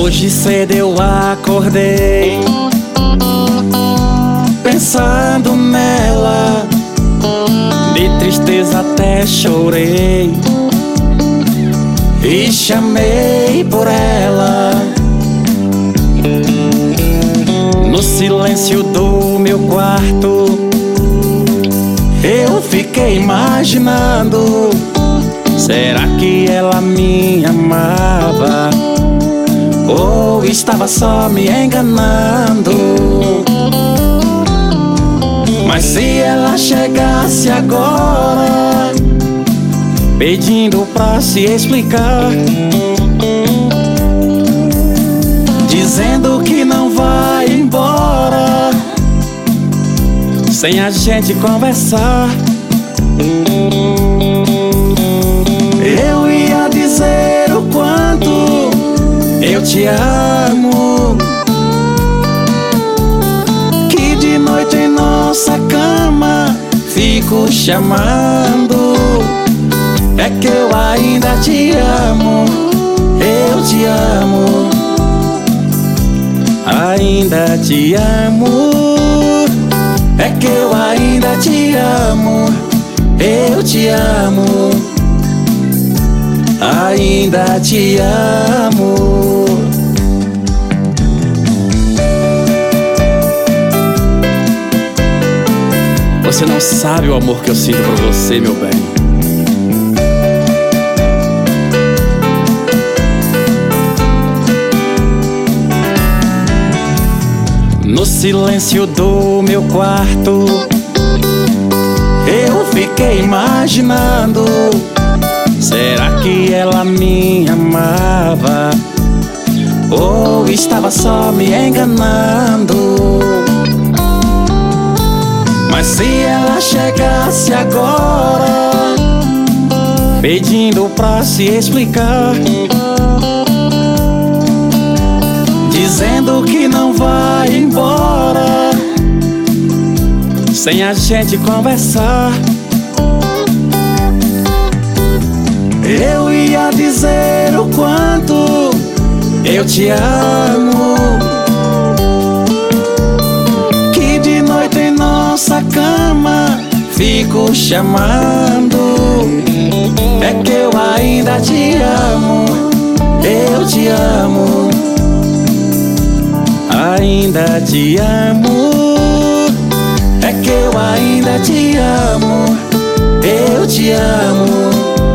Hoje cedo eu acordei pensando nela, de tristeza até chorei e chamei por ela. No silêncio do meu quarto eu fiquei imaginando, será que ela me amava ou estava só me enganando? Mas se ela chegasse agora pedindo pra se explicar, dizendo que não vai embora sem a gente conversar, eu ia dizer o quanto eu te amo, que de noite em nossa cama fico chamando. É que eu ainda te amo, eu te amo, ainda te amo. É que eu ainda te amo, eu te amo, ainda te amo. Você não sabe o amor que eu sinto por você, meu bem. No silêncio do meu quarto eu fiquei imaginando, será que ela me amava ou estava só me enganando? Mas se ela chegasse agora pedindo pra se explicar, dizendo que não vai embora sem a gente conversar, eu ia dizer o quanto eu te amo, que de noite em nossa cama fico chamando. É que eu ainda te amo, eu te amo, ainda te amo. É que eu ainda te amo, eu te amo,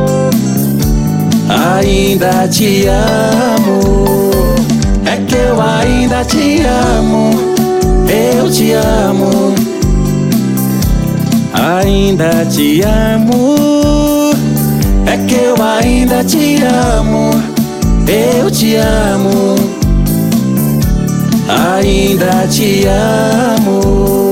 ainda te amo. É que eu ainda te amo, eu te amo, ainda te amo. É que eu ainda te amo, eu te amo, ainda te amo.